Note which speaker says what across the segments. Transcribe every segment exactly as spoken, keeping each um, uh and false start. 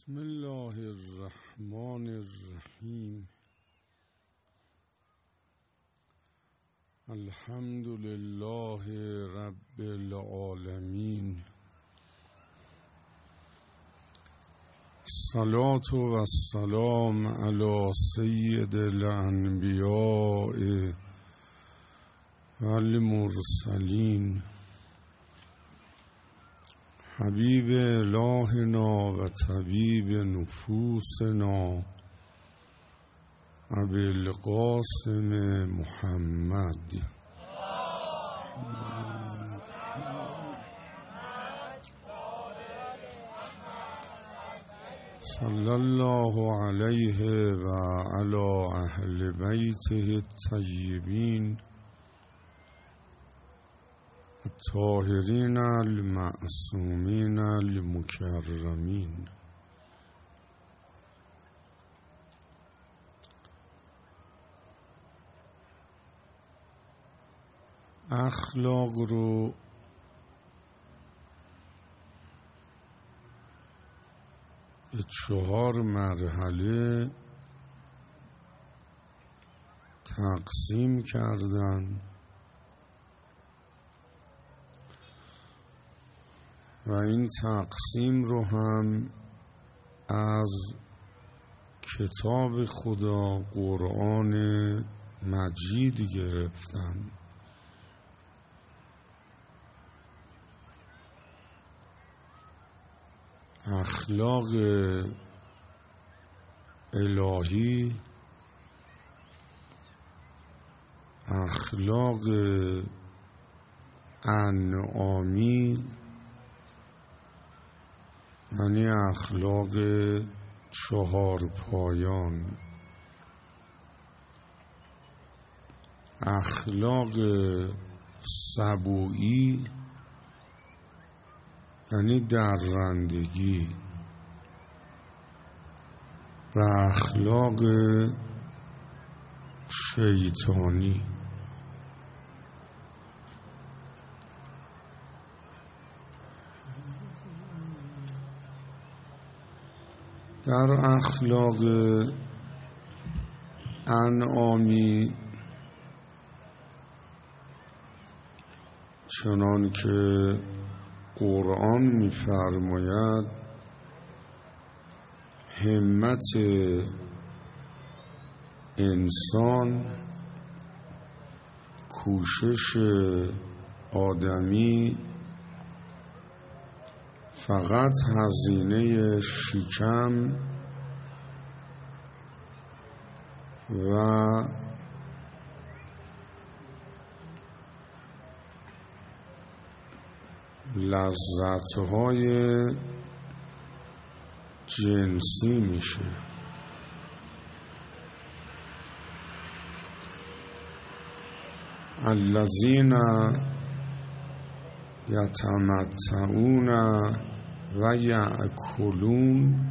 Speaker 1: بسم الله الرحمن الرحیم. الحمد لله رب العالمین. الصلاة و السلام علی سید الانبیاء و المرسلین حبیب الهنا و طبیب نفوسنا ابی القاسم محمد. صلی الله علیه و علی اهل بیته الطیبین الطاهرین المعصومین المکرمین. اخلاق رو به چهار مرحله تقسیم کردن و این تقسیم رو هم از کتاب خدا قرآن مجید گرفتن. اخلاق الهی، اخلاق انعامی، یعنی اخلاق چهار پایان، اخلاق سبویی یعنی درندگی و اخلاق شیطانی. در اخلاق انعامی چنان که قرآن می‌فرماید همت انسان، کوشش آدمی فقط هزینه شکم و لذت‌های جنسی میشه. الذین یتمتعون و یأکلون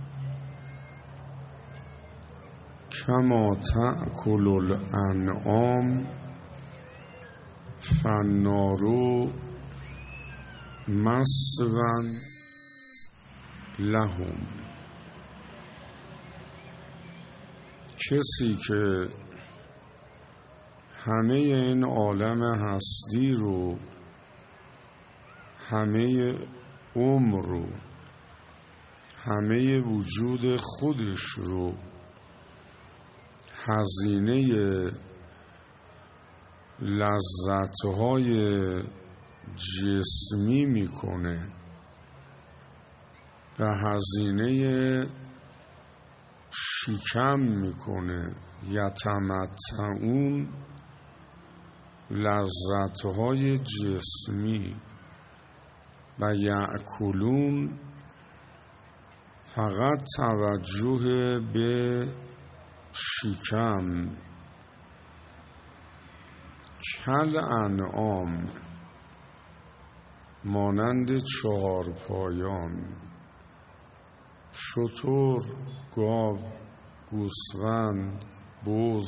Speaker 1: کما تأکل الانعام فالنار مثوی لهم. کسی که همه این عالم هستی رو، همه عمر رو، همه وجود خودش رو هزینه لذت‌های جسمی میکنه و هزینه شکم میکنه، یتمتعون لذت‌های جسمی و یأکلون فقط توجه به شکم. کل انعام مانند چهار پایان، شتر، گاو، گوسفند، بز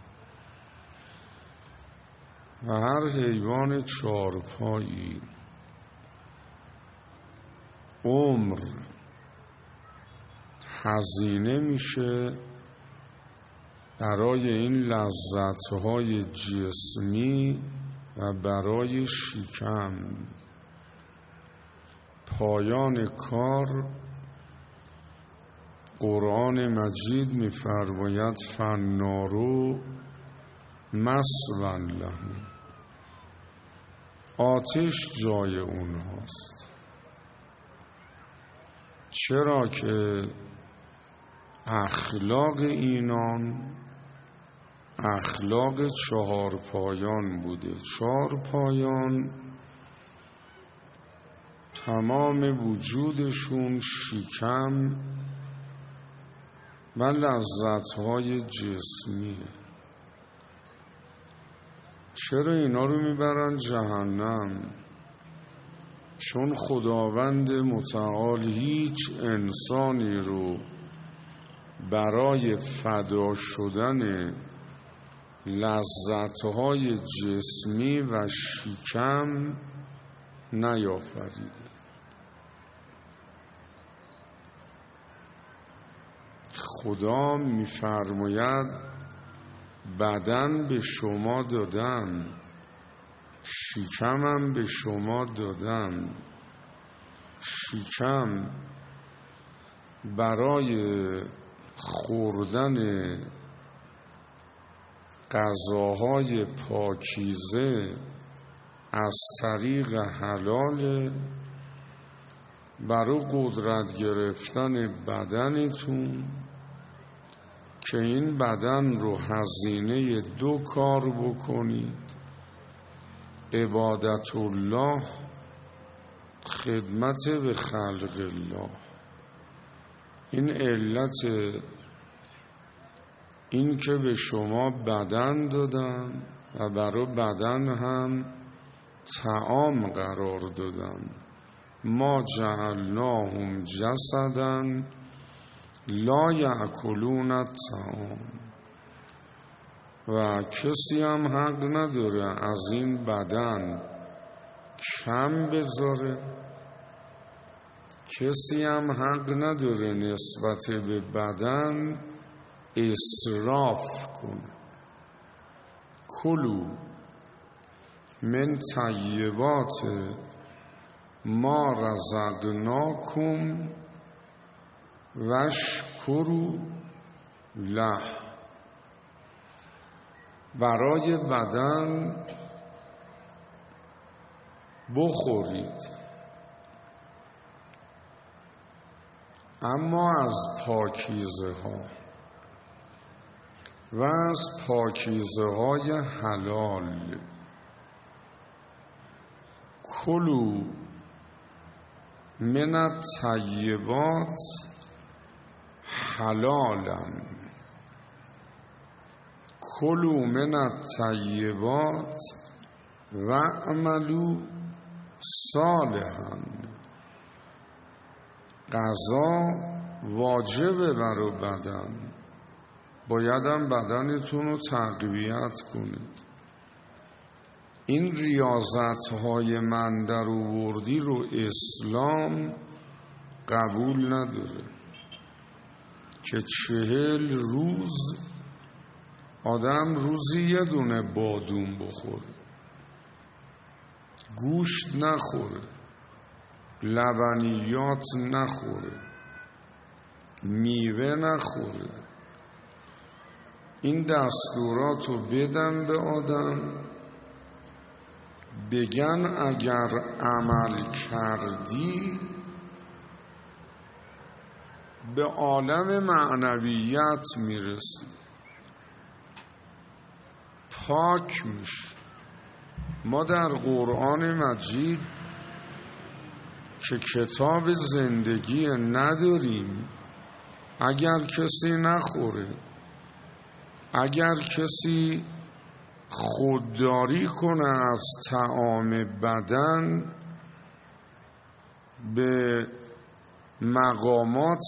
Speaker 1: و هر حیوان چهارپایی عمر هزینه میشه برای این لذت‌های جسمی و برای شکم. پایان کار قرآن مجید می‌فرماید فالنار مثوی لهم، آتش جای اونهاست. چرا که اخلاق اینان اخلاق چهار پایان بوده. چهار پایان تمام وجودشون شکم و لذت‌های جسمیه. چرا اینا رو میبرن جهنم؟ چون خداوند متعال هیچ انسانی رو برای فدا شدن لذت‌های جسمی و شکم نیافریده. خدا می‌فرماید بدن به شما دادم، شکمم به شما دادم. شکم برای خوردن غذاهای پاکیزه از طریق حلال، برای قدرت گرفتن بدنتون که این بدن رو هزینه دو کار بکنید: عبادت الله، خدمت به خلق الله. این علت این که به شما بدن دادم و برای بدن هم طعام قرار دادم. ما جعلناهم جسدا لا یأکلون الطعام. و کسی هم حق نداره از این بدن کم بذاره، کسی هم حق نداره نسبت به بدن اسراف کنه. کلوا من طیبات ما رزقناکم واشکروا له. برای بدن بخورید، اما از پاکیزه ها و از پاکیزه های حلال. کلوا من الطیبات حلالا، کلوا من الطیبات و اعملوا صالحا. غذا واجبه برای بدن، بایدم بدنتون رو تقویت کنید. این ریاضت های من در آوردی رو اسلام قبول نداره که چهل روز آدم روزی یه دونه بادوم بخوره، گوشت نخوره، لبنیات نخوره، میوه نخوره. این دستورات رو بدن به آدم، بگن اگر عمل کردی به عالم معنویت میرسی، پاک میشه. ما در قرآن مجید که کتاب زندگی نداریم، اگر کسی نخوره، اگر کسی خودداری کنه از طعام بدن، به مقامات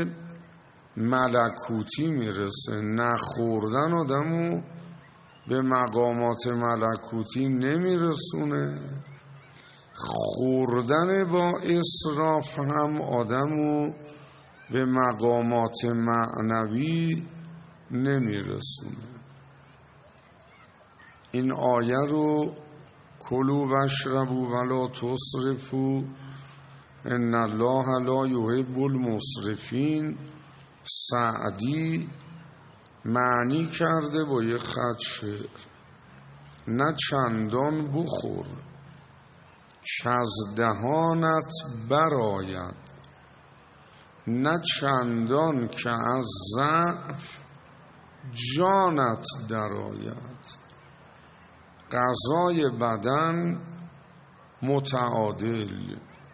Speaker 1: ملکوتی میرسه. نخوردن آدمو به مقامات ملکوتی نمیرسونه، خوردن با اسراف هم آدمو به مقامات معنوی نمیرسونه. این آیه رو کلوا واشربوا ولا تسرفوا ان الله لا یحب المسرفین سعدی معنی کرده با یه خط شعر: نه چندان بخور که از دهانت برآید، نه چندان که از ضعف جانت درآید. غذای بدن متعادل،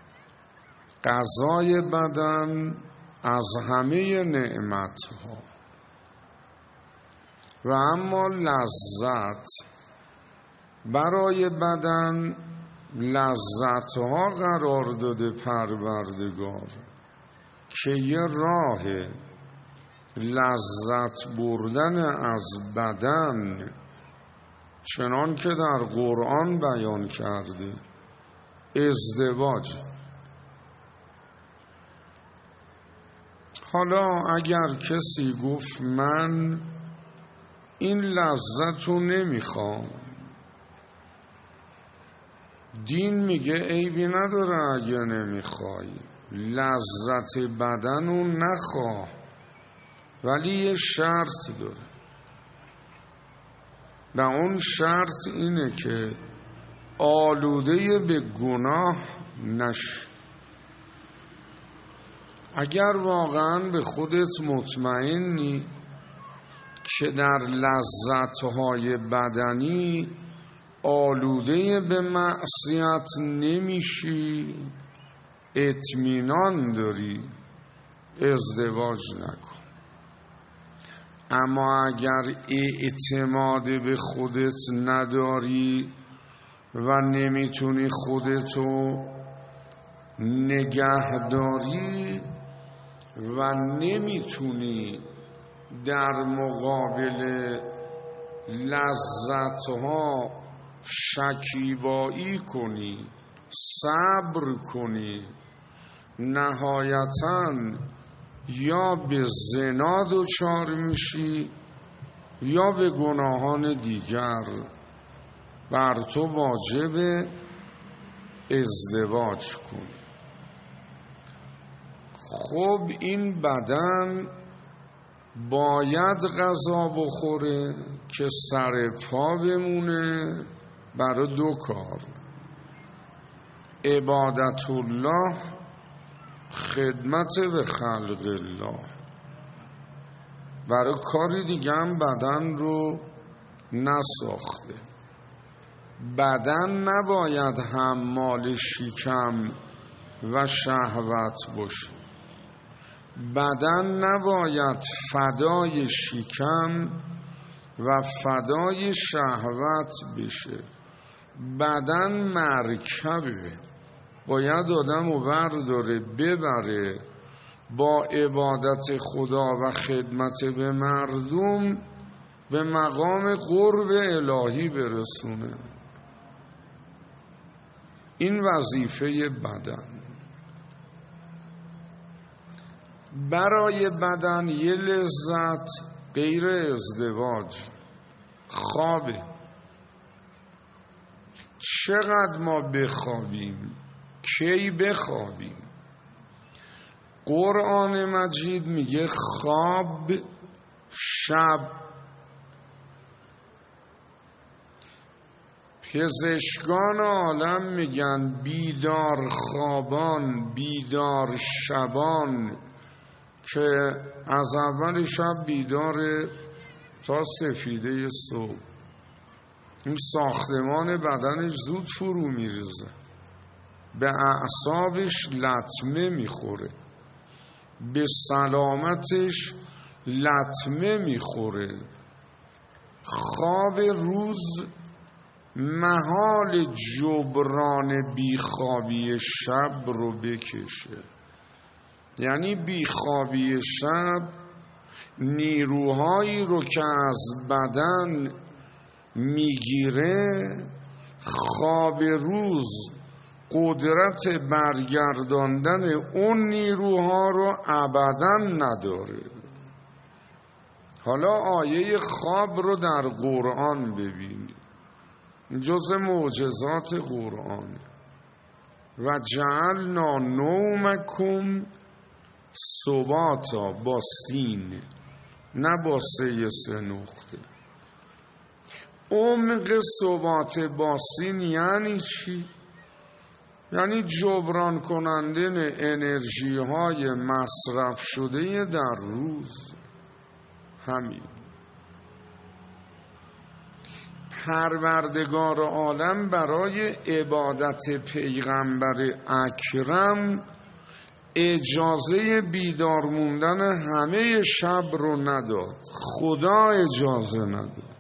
Speaker 1: غذای بدن از همه نعمتها، و اما لذت برای بدن لذتها قرار داده پروردگار که یه راه لذت بردن از بدن چنان که در قرآن بیان کرده ازدواج. حالا اگر کسی گفت من این لذت رو نمیخوام، دین میگه عیبی نداره اگه نمیخوای، لذت بدن رو نخواه، ولی یه شرط داره و اون شرط اینه که آلوده به گناه نش. اگر واقعا به خودت مطمئنی که در لذتهای بدنی آلوده به معصیت نمیشی، اطمینان داری، ازدواج نکن. اما اگر اعتماد به خودت نداری و نمیتونی خودتو نگه داری و نمیتونی در مقابل لذتها شکیبایی کنی، صبر کنی، نهایتاً یا به زنا دچار میشی یا به گناهان دیگر، بر تو واجب ازدواج کن. خب این بدن باید غذا بخوره که سر پا بمونه برای دو کار: عبادت الله، خدمت به خلق الله. برای کاری دیگه هم بدن رو نساخته. بدن نباید حمال شکم و شهوت باشه، بدن نباید فدای شکم و فدای شهوت بشه. بدن مرکبه، باید آدم رو برداره ببره با عبادت خدا و خدمت به مردم به مقام قرب الهی برسونه. این وظیفه بدن. برای بدن یه لذت غیر ازدواج خوابه. چقدر ما بخوابیم، کی بخوابیم؟ قرآن مجید میگه خواب شب. پزشکان عالم میگن بیدار خوابان، بیدار شبان که از اول شب بیداره تا سفیده صبح، این ساختمان بدنش زود فرو میریزه، به اعصابش لطمه میخوره، به سلامتش لطمه میخوره. خواب روز محال جبران بیخوابی شب رو بکشه. یعنی بیخوابی شب نیروهایی رو که از بدن میگیره، خواب روز قدرت برگرداندن اون نیروها رو ابداً نداره. حالا آیه خواب رو در قرآن ببینید، جز معجزات قرآن. و جعلنا نومکم سباتا، با سین نه با سه سه نقطه. عمق ثبات با سین یعنی چی؟ یعنی جبران کننده انرژی های مصرف شده در روز. همین. پروردگار عالم برای عبادت پیغمبر اکرم اجازه بیدار موندن همه شب رو نداد. خدا اجازه نداد.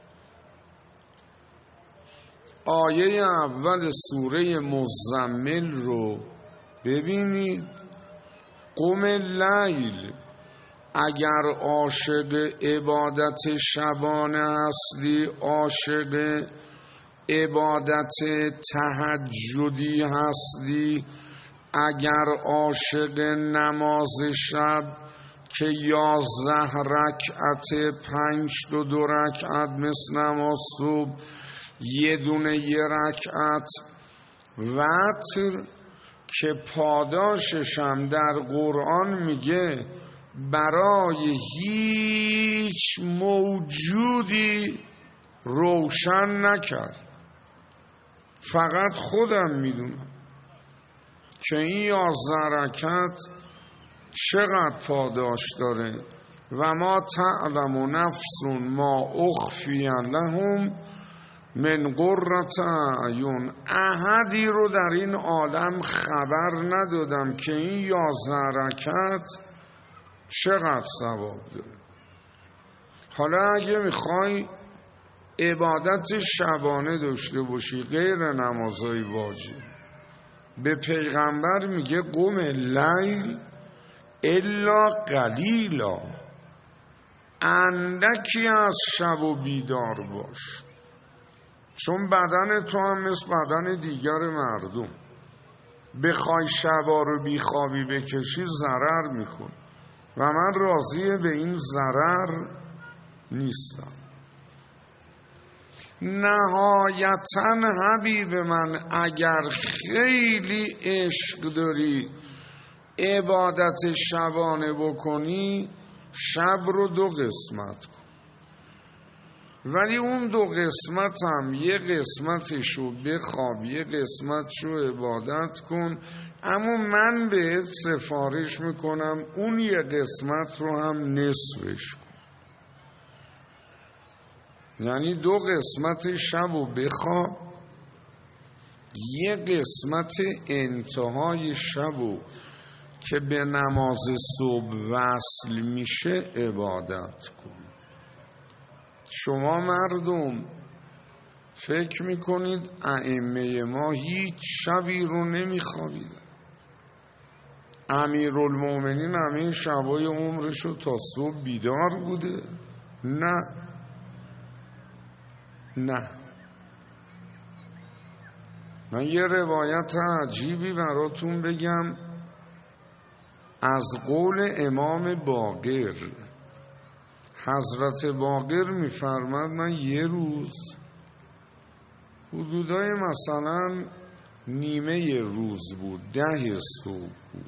Speaker 1: آیه اول سوره مزمل رو ببینید. قم اللیل، اگر عاشق عبادت شبانه هستی، عاشق عبادت تهجدی هستی، اگر عاشق نماز شب که یازده رکعت، پنج تا دو رکعت مثل نماز صبح، یه دونه یه رکعت وتر که پاداشش هم در قرآن میگه برای هیچ موجودی روشن نکرد، فقط خودم میدونم که این یازده رکعت چقدر پاداش داره. و ما تعلم نفس ما اخفی لهم من قرة اعین. احدی رو در این عالم خبر ندادم که این یازده رکعت چقدر ثواب داره. حالا اگه میخوای عبادت شبانه داشته باشی غیر نمازهای واجب، به پیغمبر میگه قم اللیل الا قلیلا، اندکی از شب و بیدار باش، چون بدن تو هم مثل بدن دیگر مردم. بخوای شبا رو بیخوابی بکشی ضرر میکن و من راضی به این ضرر نیستم. نهایتاً حبیب من اگر خیلی عشق داری عبادت شبانه بکنی، شب رو دو قسمت کن، ولی اون دو قسمت هم یه قسمتشو بخواب یه قسمتشو عبادت کن. اما من بهت سفارش میکنم اون یه قسمت رو هم نصفش کن، یعنی دو قسمت شب رو بخواب، یه قسمت انتهای شب رو که به نماز صبح وصل میشه عبادت کن. شما مردم فکر میکنید ائمه ما هیچ شبی رو نمیخوابید؟ امیرالمومنین همه شبای عمرشو تا صبح بیدار بوده؟ نه نه. من یه روایت عجیبی براتون بگم از قول امام باقر. حضرت باقر میفرماد من یه روز حدودای مثلا نیمه روز بود، ده صبح بود،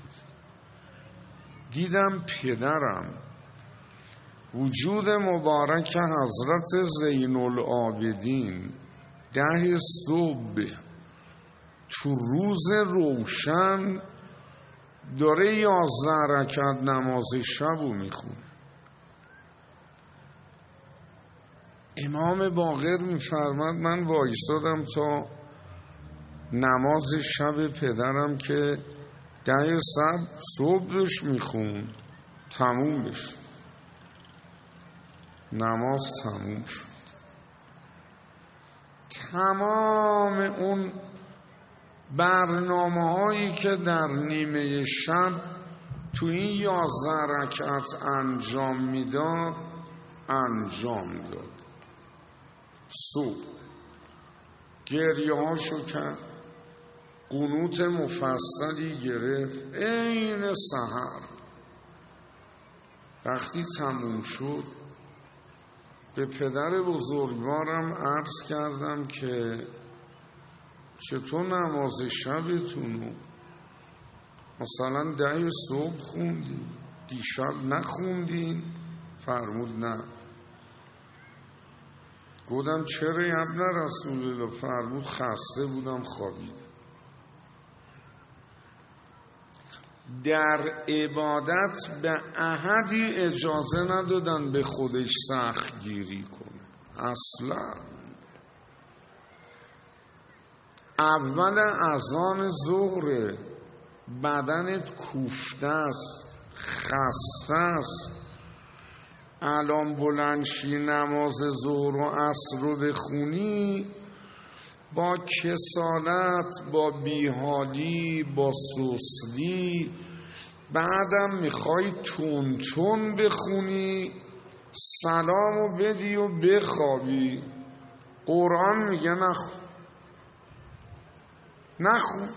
Speaker 1: دیدم پدرم وجود مبارک حضرت زین العابدین ده صبح تو روز روشن داره یازده رکعت نماز شبو میخونه. امام باقر میفرماد من وایستادم تا نماز شب پدرم که ده صبح داشت میخون تموم بشه. نماز تموم شد. تمام اون برنامه هایی که در نیمه شب تو این یازده رکعت انجام میداد انجام داد. صبح گریه هاشو کرد، قنوت مفصلی گرفت عین سحر. وقتی تموم شد به پدر بزرگوارم عرض کردم که چطور نماز شبتونو مثلا ده صبح خوندی دیشب نخوندین؟ فرمود نه. گفتم چرا ابن رسول الله؟ فرمود خسته بودم خوابیدم. در عبادت به احدی اجازه ندادن به خودش سخت گیری کنه اصلا. اول اذان ظهر بدنت کوفته است، خسته است، الان بلندشی نماز ظهر و عصر رو بخونی با کسالت، با بیحالی، با سستی، بعدم میخوای تون تون بخونی، سلامو بدی و بخوابی. قرآن میگه نخون نخون.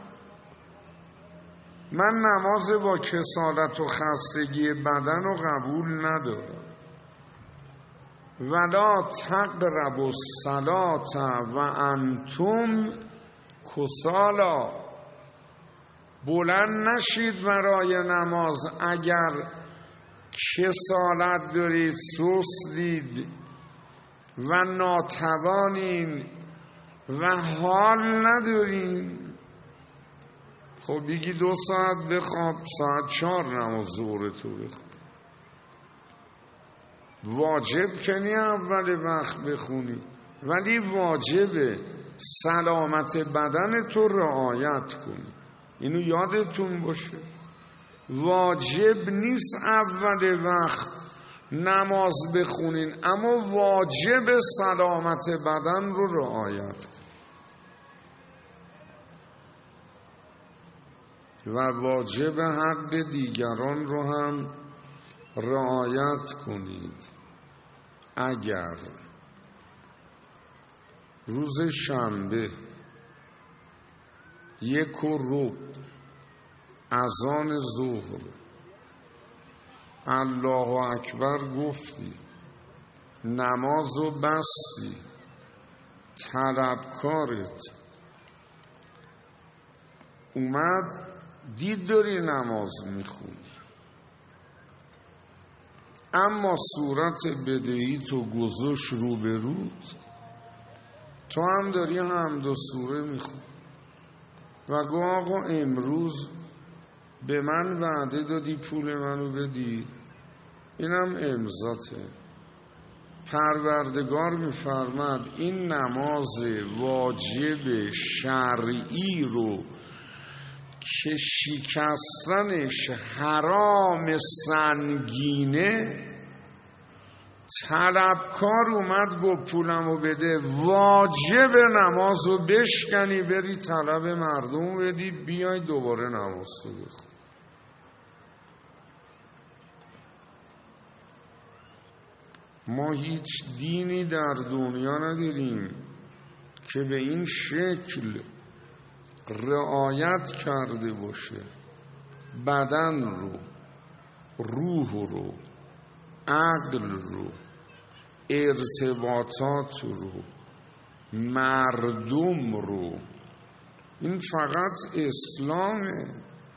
Speaker 1: من نماز با کسالت و خستگی بدن رو قبول ندارم. ولا تقربوا الصلاة و انتم کسالا. بلند نشید برای نماز اگر کسالت دارید، سستید و ناتوانین و حال ندارین. خب بگی دو ساعت بخواب، ساعت چهار نماز ظهر تو بخواب. واجب کنی اول وقت بخونی، ولی واجبه سلامت بدن تو رعایت کنی. اینو یادتون باشه. واجب نیست اول وقت نماز بخونین، اما واجب سلامت بدن رو رعایت کنی و واجب حق دیگران رو هم رعایت کنید. اگر روز شنبه یک و ربع اذان ظهر الله اکبر گفتی، نمازو بستی، طلبکارت اومد دید داری نماز میخونی، اما صورت بدهی تو گذاشت رو به رود، تو هم داری حمد و سوره میخونی و گو آقا امروز به من وعده دادی پول منو بدی، اینم امضاته. پروردگار میفرماد این نماز واجب شرعی رو که شکستنش حرام سنگینه، طلبکار اومد گفت پولمو بده، واجب نمازو بشکنی بری طلب مردم بدی، بیای دوباره نماز تو بخون. ما هیچ دینی در دنیا نداریم که به این شکل رعایت کرده باشه بدن رو، روح رو، عقل رو، ارتباطات رو، مردم رو. این فقط اسلامه.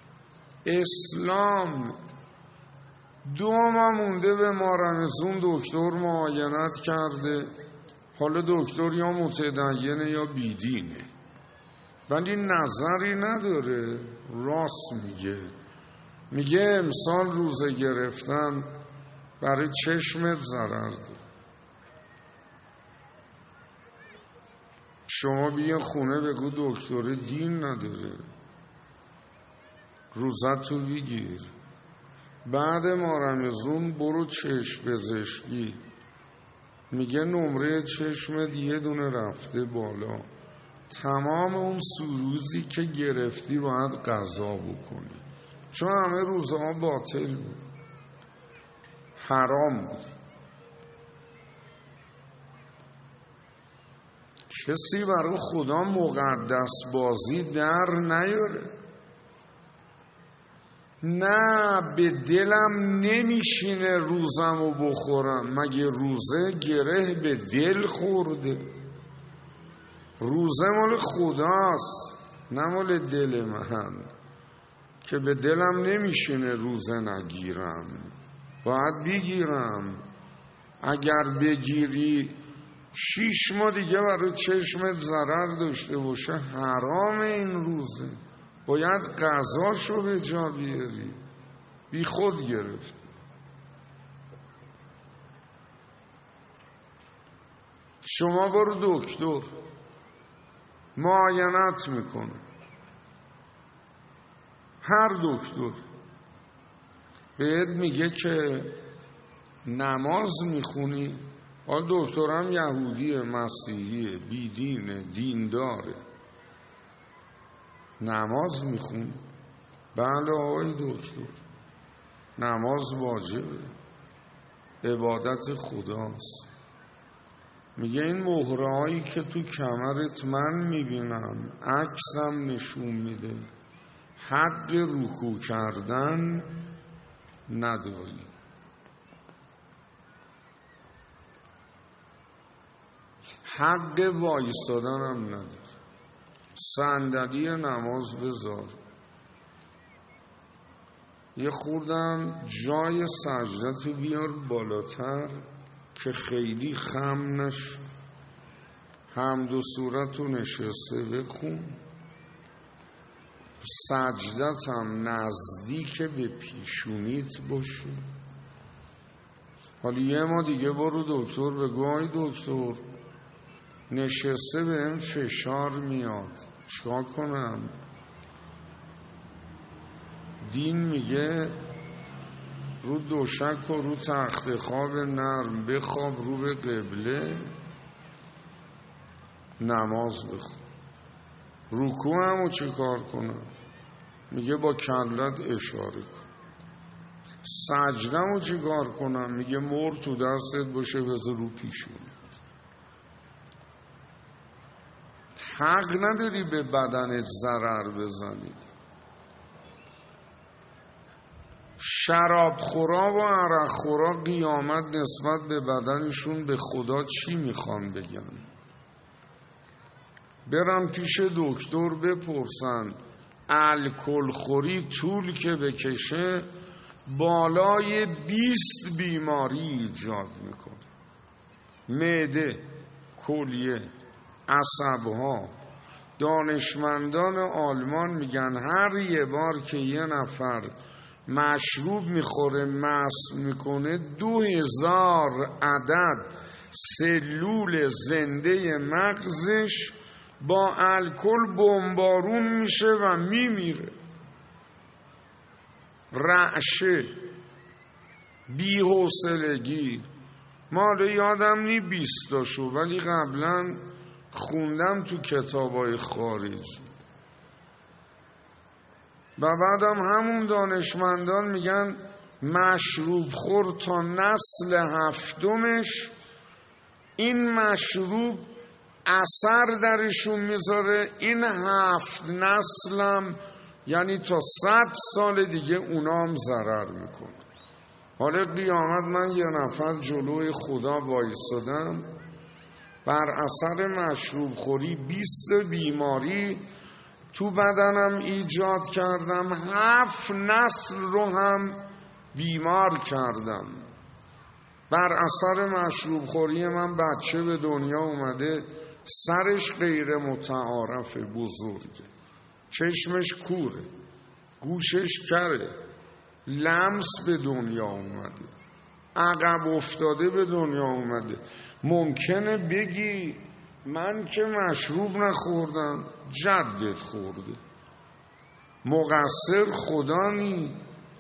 Speaker 1: اسلام دو ماه مونده به ما رمضان دکتر معاینت کرده، حالا دکتر یا متدینه یا بیدینه، ولی نظری نداره، راست میگه. میگه امسال روزه گرفتن برای چشمت ضرر داره. شما بیا خونه بگو دکتر دین نداره، روزت تو بگیر. بعد ما رمضان برو چشم پزشکی، میگه نمره چشمت یه دونه رفته بالا، تمام اون سوروزی که گرفتی باید قضا بکنی، چون همه روزها باطل بود، حرام بود. کسی برای خدا مقدس بازی در نیاره. نه به دلم نمیشینه روزمو بخورم. مگه روزه گره به دل خورده؟ روزه مال خداست نه مال دل من که به دلم نمیشینه روزه نگیرم. باید بگیرم. اگر بگیری شیش ماه دیگه برای چشمت ضرر داشته باشه حرام این روزه. باید قضاشو به جا بیاری. بی خود گرفت. شما برو دکتر معاینت میکنه، هر دکتر بهت میگه که نماز میخونی. حال دکترم یهودیه، مسیحیه، بیدینه، دینداره، نماز میخون. بله آقای دکتر، نماز واجبه، عبادت خداست. میگه این مهرهایی که تو کمرت من میبینم، عکسم نشون میده، حق رکوع کردن نداری. حق وایستادن هم نداری. صندلی نماز بذار. یه خوردم جای سجدتو بیار بالاتر که خیلی خم نش. حمد و سورتو نشسته بخون. سجدت هم نزدیک به پیشونیت باشه. حالا یه ما دیگه برو دکتر بگو آی دکتر نشسته به این فشار میاد، چیکار کنم؟ دین میگه رو دوشک و رو تخت خواب نرم بخواب رو به قبله، نماز بخون. رکوع همو چه کار کنم؟ میگه با کلت اشاره کن. سجده همو چه کار کنم؟ میگه مر تو دستت باشه بذار رو پیشون. حق نداری به بدنت ضرر بزنی. شراب خورا و عرق خورا قیامت نسبت به بدنشون به خدا چی میخوان بگن؟ برن پیش دکتر بپرسن الکل خوری طول که بکشه بالای بیست بیماری ایجاد میکنه. معده، کلیه، عصبها. دانشمندان آلمان میگن هر یه بار که یه نفر مشروب میخوره مست میکنه دو هزار عدد سلول زنده مغزش با الکل بمبارون میشه و میمیره. رعشه، بی‌حوصلگی. ما یادم نی بیستاشو ولی قبلا خوندم تو کتابای خارجی. و بعدم همون دانشمندان میگن مشروب خور تا نسل هفتمش این مشروب اثر درشون میذاره. این هفت نسلم یعنی تا صد سال دیگه اونا هم ضرر میکنه. حالا قیامت من یه نفر جلوی خدا وایسادم بر اثر مشروب خوری بیست بیماری تو بدنم ایجاد کردم، هفت نسل رو هم بیمار کردم. بر اثر مشروب خوری من بچه به دنیا اومده سرش غیر متعارف بزرگه، چشمش کوره، گوشش کره، لمس به دنیا اومده، عقب افتاده به دنیا اومده. ممکنه بگی من که مشروب نخوردم، جدت خورده، مقصر خدا نی.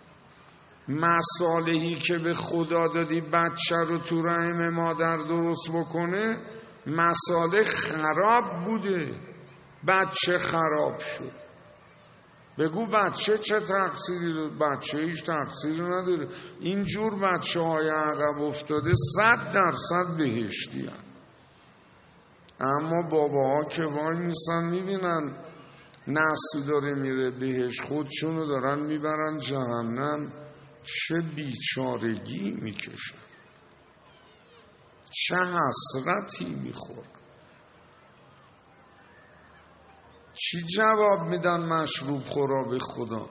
Speaker 1: مصالحی که به خدا دادی بچه رو تو رحم مادر درست بکنه مصالح خراب بوده، بچه خراب شد. بگو بچه چه تقصیری داره؟ بچه هیچ تقصیری نداره. اینجور بچه های عقب افتاده صد درصد بهشتی هست. اما باباها که وای میستن میبینن نسل داره میره بهش، خودشونو دارن میبرن جهنم، چه بیچارگی میکشن، چه حسرتی میخورن. چی جواب میدن مشروب خورا به خدا؟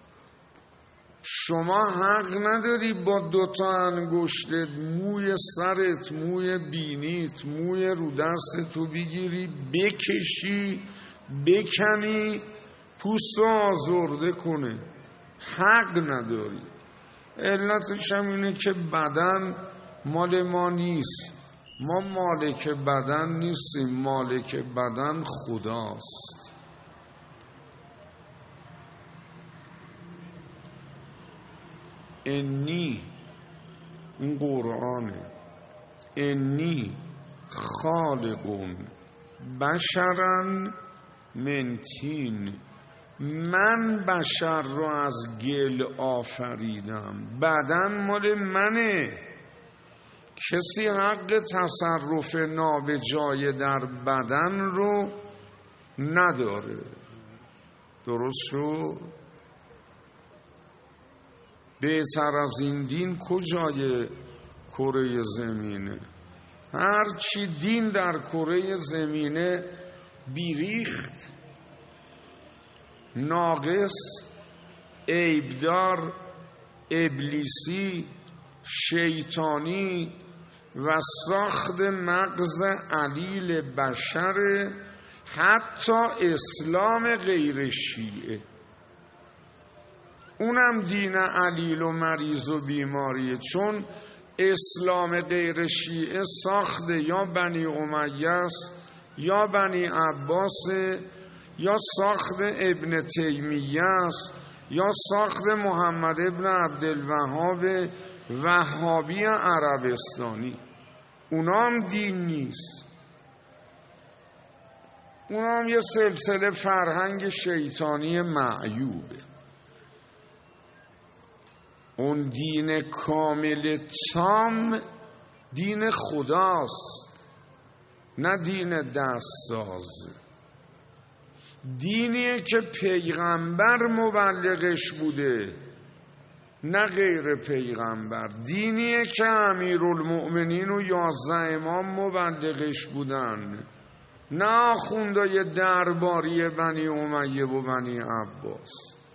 Speaker 1: شما حق نداری با دوتا انگشتت موی سرت، موی بینیت، موی رو دست تو بگیری بکشی بکنی پوست آزرده کنه، حق نداری. علتش هم اینه که بدن مال ما نیست، ما مالک بدن نیستیم، مالک بدن خداست. انی، این قرآنه، انی خالقون بشرن من طین، من بشر رو از گل آفریدم، بدن مال منه، کسی حق تصرف نابجای در بدن رو نداره. درست شد؟ بهتر از این دین کجای کره زمینه؟ هر چی دین در کره زمینه بیریخت، ناقص، عیبدار، ابلیسی، شیطانی و ساخت مغز علیل بشر، حتی اسلام غیر شیعه، اونم دین علیل و مریض و بیماریه، چون اسلام غیر شیعه ساخت یا بنی امیه است یا بنی عباس یا ساخت ابن تیمیه است یا ساخت محمد ابن عبدالوهاب وهابی عربستانی. اونا هم دین نیست، اونا هم یه سلسله فرهنگ شیطانی معیوبه. اون دین کامل تام دین خداست، نه دین دستساز. دینیه که پیغمبر مبلغش بوده نه غیر پیغمبر، دینیه که امیرالمؤمنین و یازده امام مبلغش بودن نه آخوندای درباری بنی امیه و بنی عباس.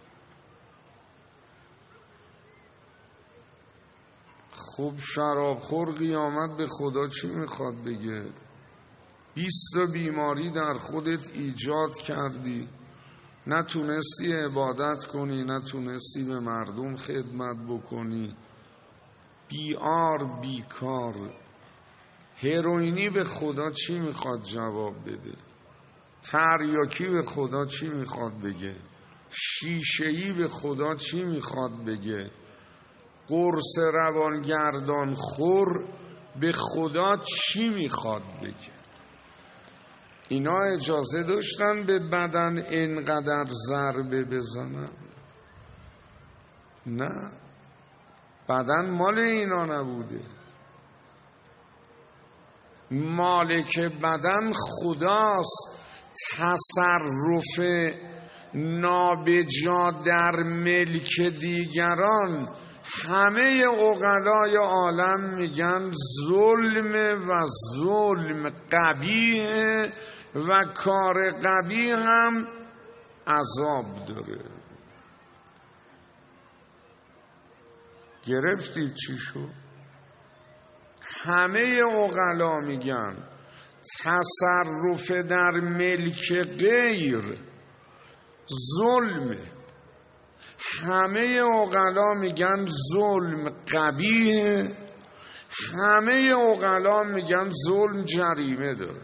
Speaker 1: خب شرابخور قیامت به خدا چی میخواد بگه؟ بیست تا بیماری در خودت ایجاد کردی، نتونستی عبادت کنی، نتونستی به مردم خدمت بکنی، بیار بیکار. هروئینی به خدا چی میخواد جواب بده؟ تریاکی به خدا چی میخواد بگه؟ شیشه‌ای به خدا چی میخواد بگه؟ قرص روانگردان خور به خدا چی میخواد بگه؟ اینا اجازه داشتن به بدن اینقدر ضربه بزنن؟ نه، بدن مال اینا نبوده، مالک بدن خداست. تصرف نابجا در ملک دیگران همه عقلای عالم میگن ظلم و ظلم قبیح و کار قبیح هم عذاب داره. گرفتید چی شد؟ همه عقلا میگن تصرف در ملک غیر ظلمه، همه عقلا میگن ظلم قبیح، همه عقلا میگن ظلم جریمه داره.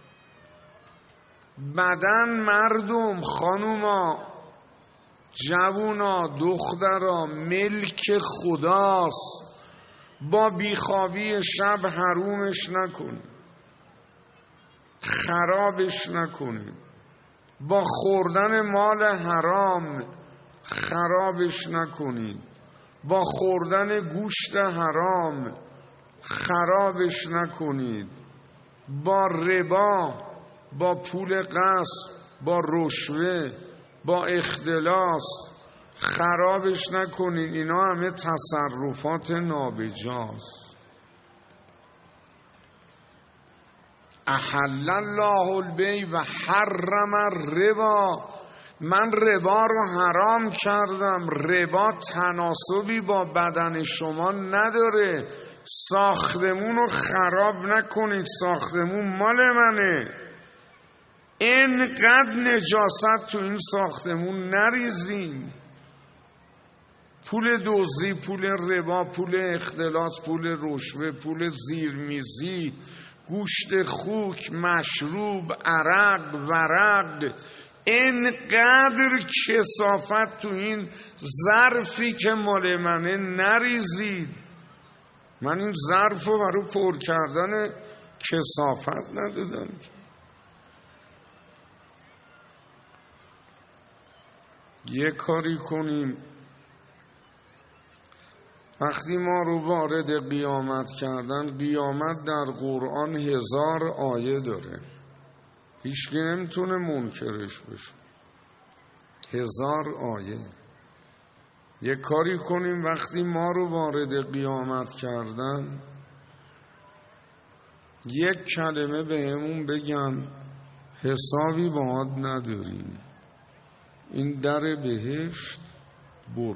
Speaker 1: بدن مردم، خانوما، جوونا، دخترا ملک خداست. با بیخوابی شب حرومش نکنید، خرابش نکنید، با خوردن مال حرام خرابش نکنید، با خوردن گوشت حرام خرابش نکنید. با ربا، با پول غصب، با رشوه، با اختلاس خرابش نکنین. اینا همه تصرفات نابجاست. احل الله البیع و حرم الربا. من ربا رو حرام کردم. ربا تناسبی با بدن شما نداره. ساختمون رو خراب نکنید، ساختمون مال منه. اینقدر نجاست تو این ساختمون نریزین. پول دزدی، پول ربا، پول اختلاس، پول رشوه، پول زیرمیزی، گوشت خوک، مشروب، عرق، ورق، اینقدر کثافت تو این ظرفی که مال منه نریزید. من این ظرف رو برای پر کردن کثافت ندادم. یه کاری کنیم، وقتی ما رو وارد قیامت کردن، قیامت در قرآن هزار آیه داره، هیچکی نمیتونه منکرش بشه. هزار آیه. یه کاری کنیم وقتی ما رو وارد قیامت کردن، یک کلمه بهمون بگن حسابی باهات نداریم، این در بهشت برو،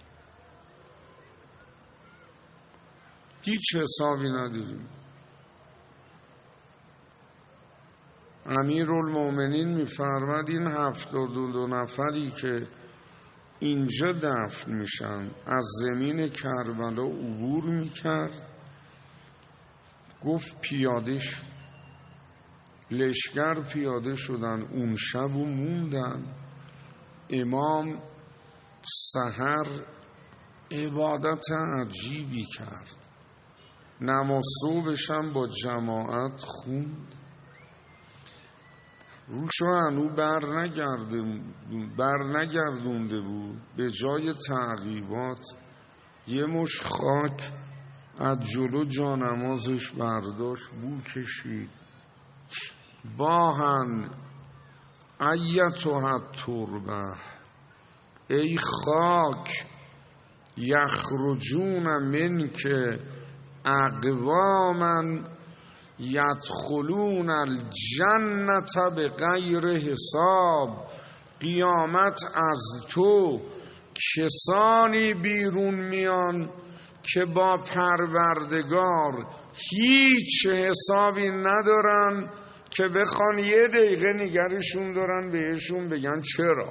Speaker 1: هیچ حسابی نداریم. امیرالمومنین میفرماد این هفتاد و دو نفری که اینجا دفن میشن از زمین کربلا عبور میکرد، گفت پیادش لشگر پیاده شدن اون شب و موندن. امام سحر عبادت عجیبی کرد، نماز صبحش هم با جماعت خوند. روشو هنو بر بر نگردونده بود. به جای تعقیبات یه مش خاک از جلو جانمازش برداشت، بو کشید. واهن ایتها التربه، ای خاک، یخرجون منک اقواما یدخلون الجنة بغیر حساب. قیامت از تو کسانی بیرون میان که با پروردگار هیچ حسابی ندارن که بخوان یه دقیقه نگرشون دارن بهشون بگن چرا.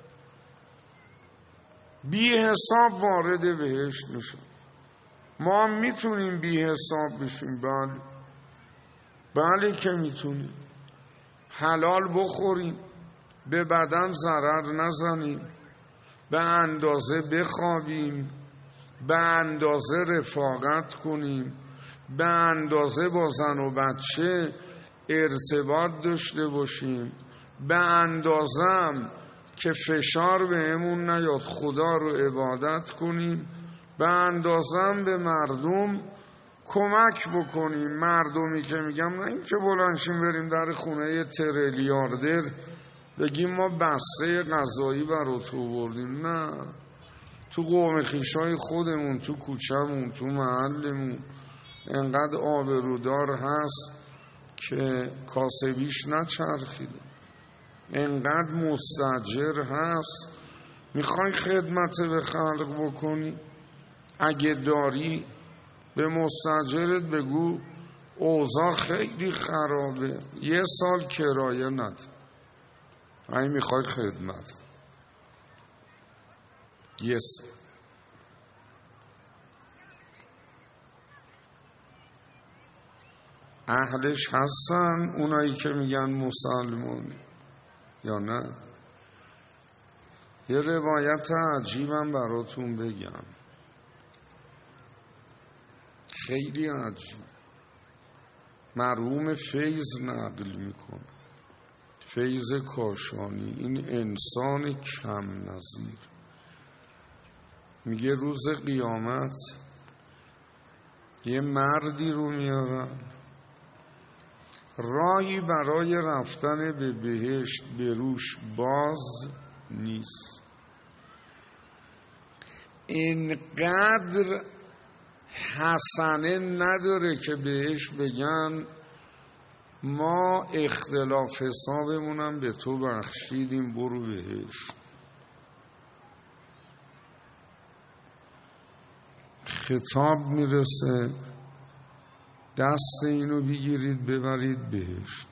Speaker 1: بی حساب وارد بهشت میشن. ما میتونیم بی حساب بشیم؟ بله بله که میتونیم. حلال بخوریم، به بدن ضرر نزنیم، به اندازه بخوابیم، به اندازه رفاقت کنیم، به اندازه با زن و بچه ارتباط داشته باشیم، به اندازم که فشار بهمون نیاد خدا رو عبادت کنیم، به اندازم به مردم کمک بکنیم. مردمی که میگم نه این که بلنشیم بریم در خونه یه تریلیاردر بگیم ما بسته غذایی برات آوردیم، نه، تو قوم خویشای خودمون، تو کوچه‌مون، تو محلمون انقدر آبرودار هست که کاسبیش نچرخیده، انقدر مستاجر هست. میخوای خدمت به خلق بکنی؟ اگه داری به مستاجرت بگو اوضاع خیلی خرابه، یه سال کرایه نده. اگه میخوای خدمت کن یه سال. اهلش هستن اونایی که میگن مسلمانی یا نه؟ یه روایت عجیبم براتون بگم، خیلی عجیب. مرحوم فیض نقل میکنه، فیض کاشانی، این انسان کم نظیر، میگه روز قیامت یه مردی رو میارن راهی برای رفتن به بهشت به روش باز نیست. اینقدر حسنه نداره که بهش بگن ما اختلاف حسابمونم به تو بخشیدیم برو بهشت. خطاب میرسه دست اینو بگیرید ببرید بهشت.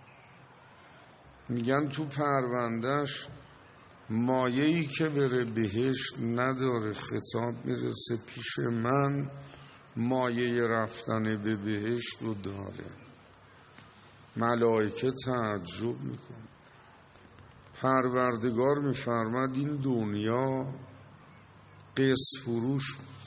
Speaker 1: میگن تو پروندهش مایه‌ای که بره بهشت نداره. خطاب میرسه پیش من مایه رفتن به بهشت رو داره. ملائکه تعجب میکنه. پروردگار میفرماد این دنیا قسط فروش بود.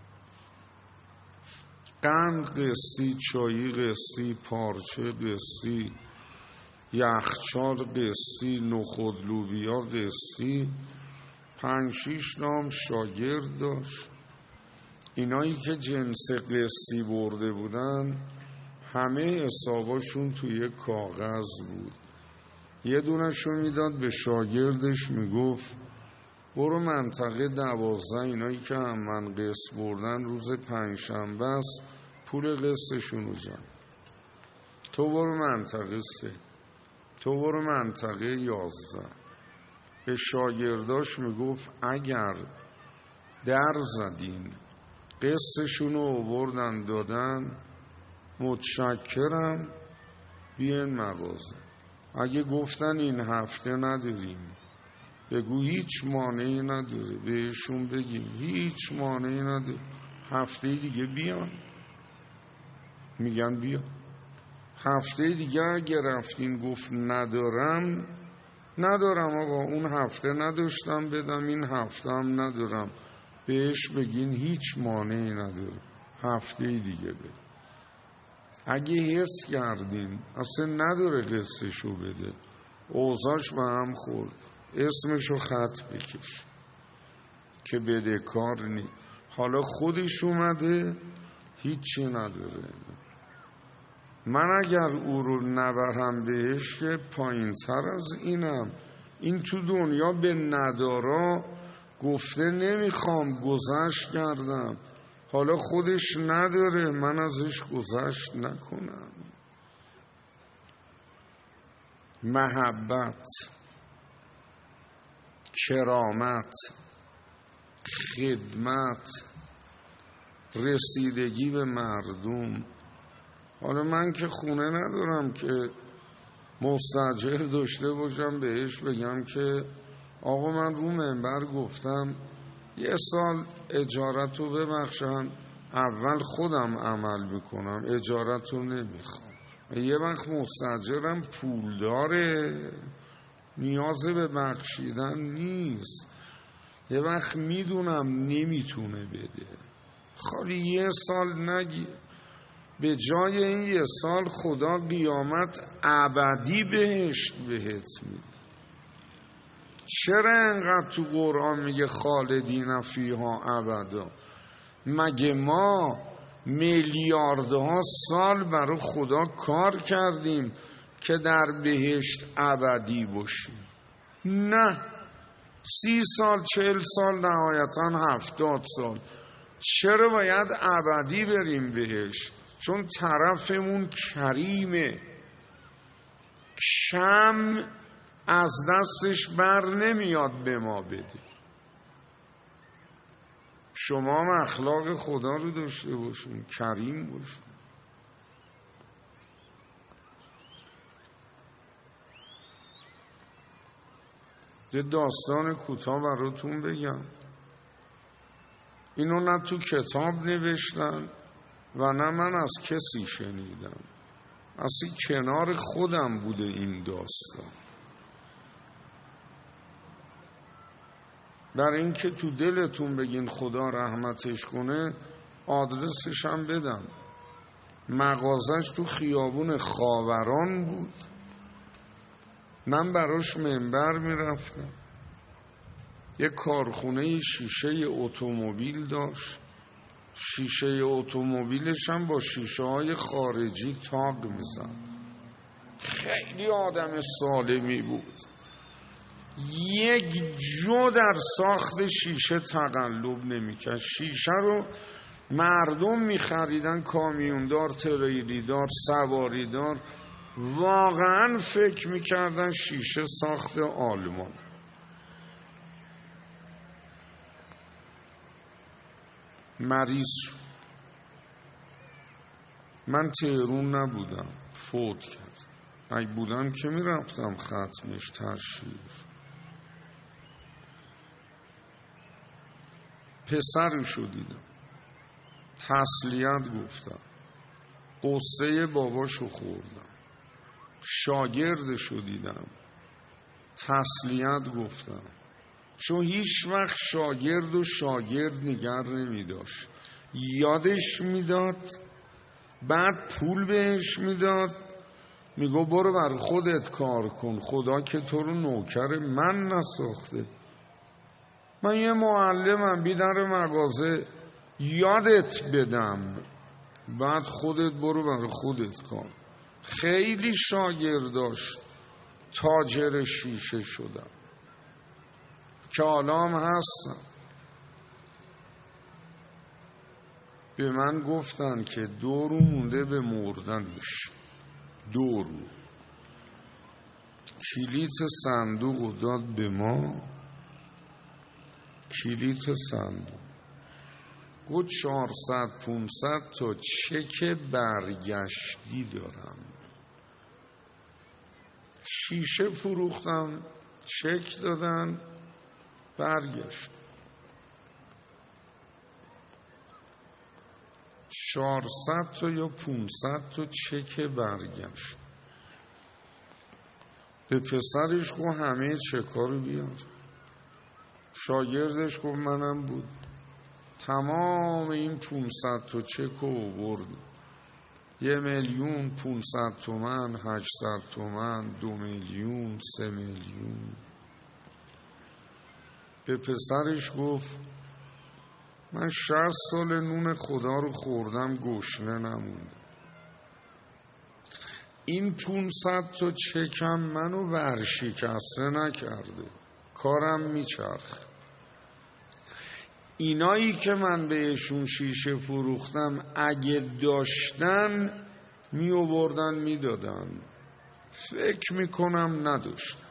Speaker 1: قند قسطی، چایی قسطی، پارچه قسطی، یخچال قسطی، نخود لوبیا قسطی. پنج شیش نام شاگرد داشت. اینایی که جنس قسطی برده بودن همه حساباشون توی کاغذ بود. یه دونشون میداد به شاگردش میگفت برو منطقه دوازده اینایی که هم من قسط بردن روز پنجشنبه است پول قسطشون رو جمع. تو برو منطقه سه، تو برو منطقه یازده. به شاگرداش میگفت اگر در زدین قسطشون رو آوردن دادن متشکرم بیاین مغازه. اگه گفتن این هفته نداریم بگو هیچ مانعی نداره. بهشون بگیم هیچ مانعی نداره هفته دیگه بیان. میگن بیا. هفته دیگه اگه رفتین گفت ندارم ندارم آقا اون هفته نداشتم بدم این هفته هم ندارم. بهش بگین هیچ مانعی نداره هفته دیگه بده. اگه حس کردین اصلا نداره قسطشو بده اوضاعش به هم خورد اسمشو خط بکش که بده کار نی. حالا خودش اومده هیچی نداره. من اگر او رو نبرم بهش که پایین تر از اینم. این تو دنیا به ندارا گفته نمیخوام گذشت کردم. حالا خودش نداره من ازش گذشت نکنم. محبت، کرامت، خدمت، رسیدگی به مردم. حالا من که خونه ندارم که مستاجر داشته باشم بهش بگم که آقا من رو منبر گفتم یه سال اجارتو ببخشن اول خودم عمل میکنم اجارتو نمیخوام. یه وقت مستاجرم پول داره نیاز به بخشیدن نیست. یه وقت میدونم نمیتونه بده خالی یه سال نگیر. به جای این یه سال خدا قیامت ابدی بهشت بهت میده. چرا انقدر تو قرآن میگه خالدین فیها ابدا؟ مگه ما میلیاردها سال برای خدا کار کردیم که در بهشت ابدی باشیم؟ نه، سی سال چهل سال نهایتا هفتاد سال. چرا باید ابدی بریم بهشت؟ چون طرفمون کریمه، کم از دستش بر نمیاد به ما بده. شما هم اخلاق خدا رو داشته باشین، کریم باشین. یه داستان کوتاه براتون بگم. اینو نه تو کتاب نوشتن و نه من از کسی شنیدم، اصلا کنار خودم بوده این داستان. در این که تو دلتون بگین خدا رحمتش کنه آدرسش هم بدم. مغازش تو خیابون خاوران بود. من براش منبر میرفتم. یه کارخونه شیشه اتومبیل داشت. شیشه اتومبیلش هم با شیشه های خارجی تاق میزد. خیلی آدم سالمی بود. یک جو در ساخت شیشه تقلب نمی‌کرد. شیشه رو مردم می‌خریدن، کامیوندار، تریلیدار، سواریدار، واقعا فکر می‌کردن شیشه ساخت آلمان. مریض شد. من تهرون نبودم، فوت کرد. اگه بودم که میرفتم ختمش، تشریف. پسرشو دیدم، تسلیت گفتم، قصه باباشو خوردم. شاگردشو دیدم، تسلیت گفتم، چون هیچ وقت شاگرد و شاگرد نگر نمی داشت. یادش میداد، بعد پول بهش میداد، میگو برو بر خودت کار کن، خدا که تو رو نوکر من نساخته. من یه معلمم، بی در مغازه یادت بدم، بعد خودت برو بر خودت کار. خیلی شاگرد داشت، تاجر شیشه شدم که حالام هستم. به من گفتن که دو رو مونده به مردنش، دو رو. کلیت صندوق رو داد به ما، کلیت صندوق. گفت چهارصد پونصد تا چک برگشتی دارم. شیشه فروختم، چک دادن، برگشت. چهارصد تا یا پونصد تا چک برگشت. به پسرش گفت همه چکا رو بیار. شاگردش گفت منم بود. تمام این پونصد تا چک رو آورد. یه میلیون پونصد تومن، هشتصد تومن، دو میلیون، سه میلیون. به پسرش گفت من شصت سال نون خدا رو خوردم، گشنه نموندم. این پونصد تا چکم منو ورشکسته نکرده، کارم میچرخ. اینایی که من بهشون شیشه فروختم اگه داشتن می آوردن میدادن، فکر میکنم نداشتن،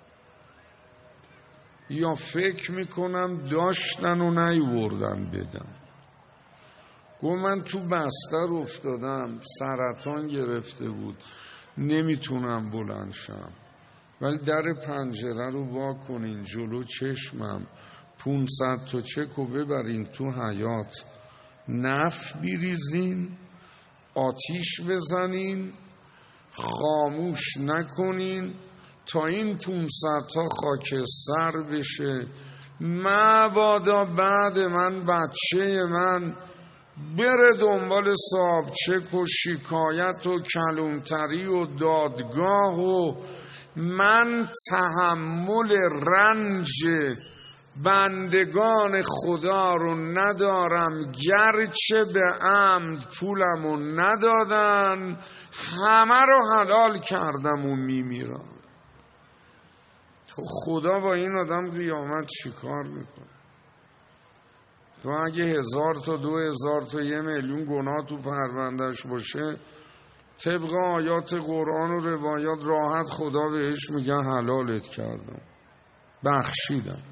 Speaker 1: یا فکر میکنم داشتن و نیاوردن بدن. گفت من تو بستر افتادم، سرطان گرفته بود، نمیتونم بلند شم، ولی در پنجره رو وا کنین جلو چشمم، پونصد تا چکو ببرین تو حیاط، نف بیریزین، آتیش بزنین، خاموش نکنین تا این پونصد تا خاکستر بشه. مبادا بعد من بچه من بره دنبال صاحب چک و شکایت و کلانتری و دادگاه و من تحمل رنج بندگان خدا رو ندارم، گرچه به عمد پولمو ندادن، همه رو حلال کردم و میمیرم. خدا با این آدم قیامت چی کار میکنه؟ تو اگه هزار تا دو هزار تا یه میلیون گناه تو پروندهش باشه، طبق آیات قرآن و روایات راحت خدا بهش میگه حلالت کردم، بخشیدم.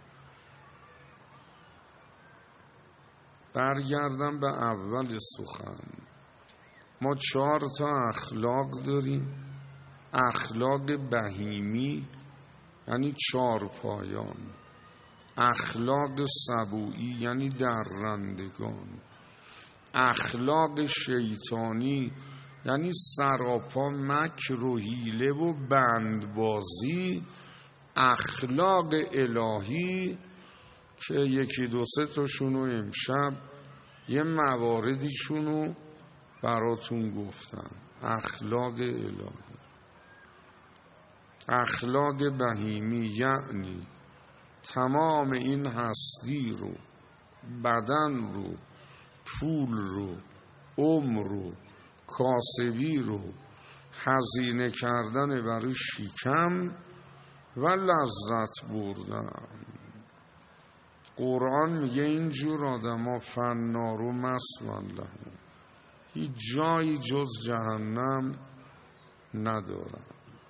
Speaker 1: برگردم به اول سخن. ما چهار تا اخلاق داریم. اخلاق بهیمی یعنی چهار پایان، اخلاق سبویی یعنی درندگان، اخلاق شیطانی یعنی سراپا مکر و حیله و بندبازی، اخلاق الهی که یکی دو سه تاشونو امشب یه مواردیشونو براتون گفتم. اخلاق الهی، اخلاق بهیمی یعنی تمام این هستی رو، بدن رو، پول رو، عمر رو، کاسبی رو، هزینه کردن برای شیکم و لذت بردن. قرآن میگه اینجور آدم ها فنار و مسون لهم، هیچ جایی جز جهنم ندارن.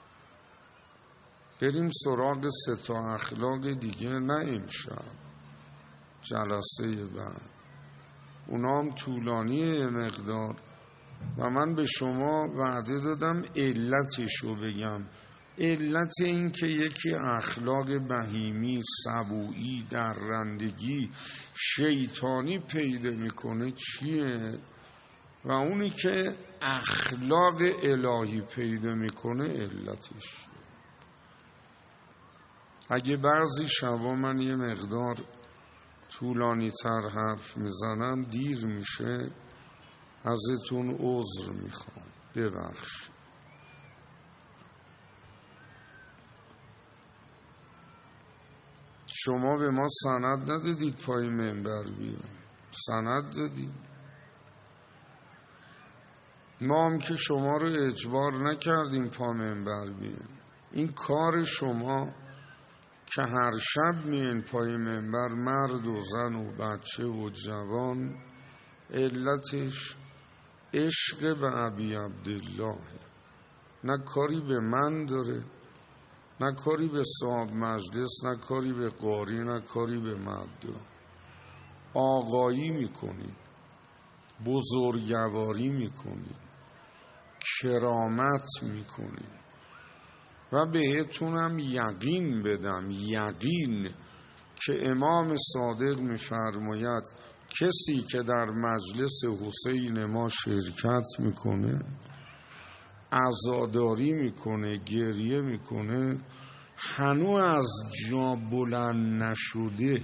Speaker 1: بریم سراغ سه تا اخلاق دیگه، نه امشب، جلسه بعد. اونا هم طولانیه مقدار و من به شما وعده دادم علتشو بگم. علت این که یکی اخلاق بهیمی، سبویی، درندگی، شیطانی پیدا میکنه چیه و اونی که اخلاق الهی پیدا میکنه علتش. اگه بعضی شبا من یه مقدار طولانی تر حرف میزنم دیر میشه، ازتون عذر میخوام، ببخش. شما به ما سند ندادید پای منبر بیایم، سند دادید. ما هم که شما رو اجبار نکردیم پا منبر بیایم. این کار شما که هر شب میین پای منبر، مرد و زن و بچه و جوان، علتش عشق به ابی عبدالله، نه کاری به من داره، نه کاری به صاحب مجلس، نه کاری به قاری، نه کاری به مبدا. آقایی میکنید، بزرگواری میکنید، کرامت میکنید. و بهتونم یقین بدم، یقین که امام صادق میفرماید کسی که در مجلس حسین ما شرکت میکنه، عزاداری میکنه، گریه میکنه، هنو از جا بلند نشده،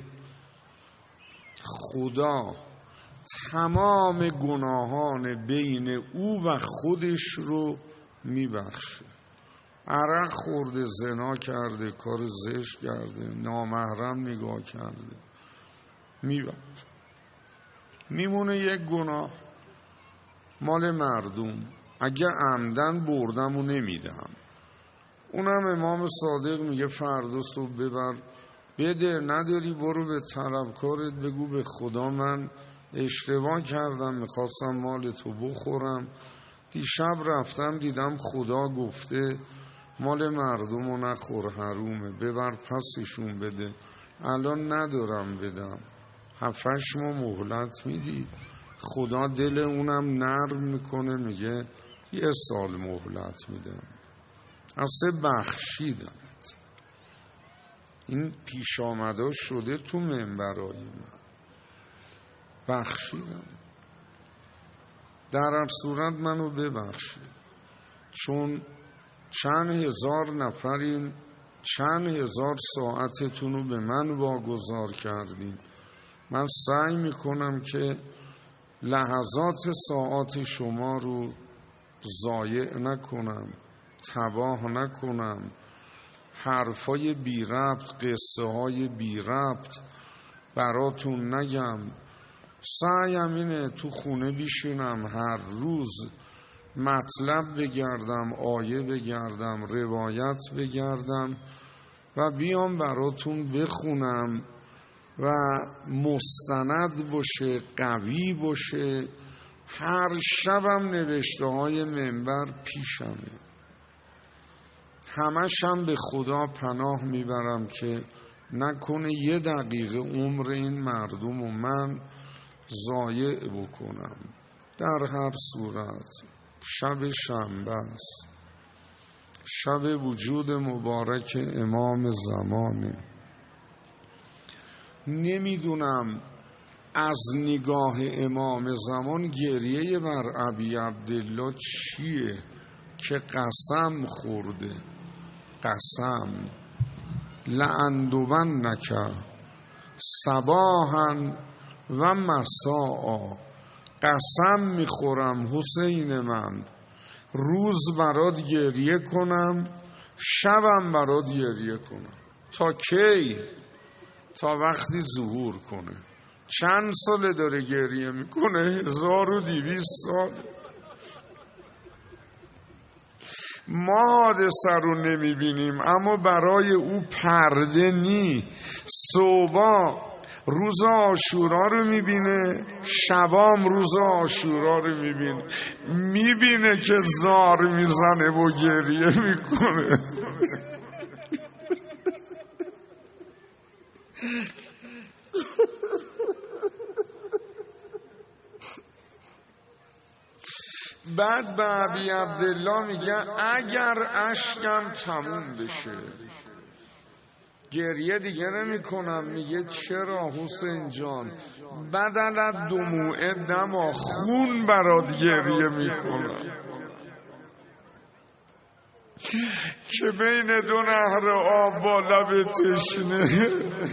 Speaker 1: خدا تمام گناهان بین او و خودش رو میبخشه. عرق خورده، زنا کرده، کار زشت کرده، نامحرم نگاه کرده، میبخشه. میمونه یک گناه مال مردم، اگه عمدن بردم و نمیدم. اونم امام صادق میگه فردا صبح ببر بده، نداری برو به طلبکارت بگو به خدا من اشتباه کردم، میخواستم مال تو بخورم، دیشب رفتم دیدم خدا گفته مال مردم و نخور حرومه، ببر پسشون بده، الان ندارم بدم، هفتش ما مهلت میدی. خدا دل اونم نرم میکنه، میگه یه سال مهلت میدم، اصلا بخشیدم. این پیش آمده شده تو منبرای من، بخشیدم. در هر صورت منو ببخشید، چون چند هزار نفرین، چند هزار ساعتتون رو به من واگذار کردین. من سعی میکنم که لحظات ساعات شما رو ضایع نکنم، تباه نکنم، حرفای بی ربط، قصه های بی ربط براتون نگم. سعیم اینه تو خونه بیشینم هر روز مطلب بگردم، آیه بگردم، روایت بگردم و بیام براتون بخونم و مستند باشه، قوی باشه. هر شبم نوشته های منبر پیشمه، همش هم به خدا پناه میبرم که نکنه یه دقیقه عمر این مردم و من ضایع بکنم. در هر صورت شب شنبه است، شب وجود مبارک امام زمانه. نمیدونم از نگاه امام زمان گریه بر ابی عبدالله چیه که قسم خورده، قسم لأندونک صباحا و مساء، قسم میخورم حسین من روز برات گریه کنم، شبم برات گریه کنم. تا کی؟ تا وقتی ظهور کنه. چند ساله داره گریه میکنه؟ هزار و دویست سال. ما حادثه رو نمیبینیم اما برای او پرده نی. صبح روز عاشورا رو میبینه، شبام روز عاشورا رو میبینه، میبینه که زار میزنه و گریه میکنه. بعد به ابی عبدالله میگه اگر اشکم تموم بشه گریه دیگه نمی کنم. میگه چرا حسین جان؟ بدل دموع دما، خون برات گریه میکنم که بین دو نهر آب با لب تشنه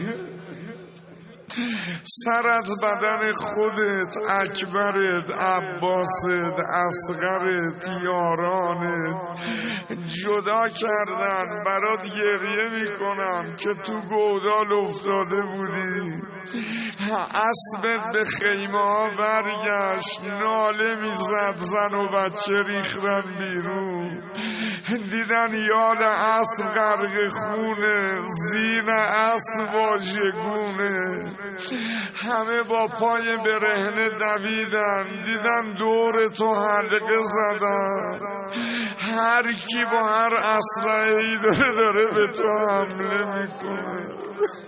Speaker 1: سر از بدن خودت، اکبرت، عباست، اصغرت، یارانت جدا کردن. برات گریه میکنم که تو گودال افتاده بودی، اسبت به خیمه ها برگشت، ناله میزد، زن و بچه ریختن بیرون، دیدن یال اسب غرق خونه، زین اسب واژگونه، همه با پای برهنه دویدن، دیدن دور تو حلقه زدن، هر کی با هر اسلحه‌ای داره داره به تو حمله میکنه.